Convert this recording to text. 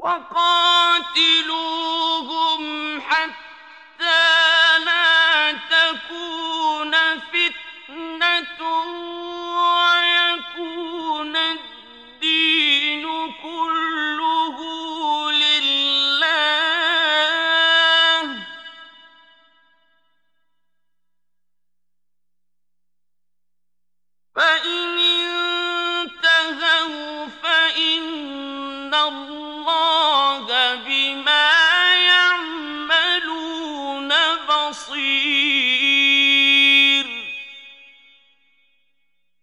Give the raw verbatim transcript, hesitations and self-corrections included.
وقاتلوهم حتى لا تكون فتنة ويكون الدين كله لله، فإن انتهوا فإن الله بما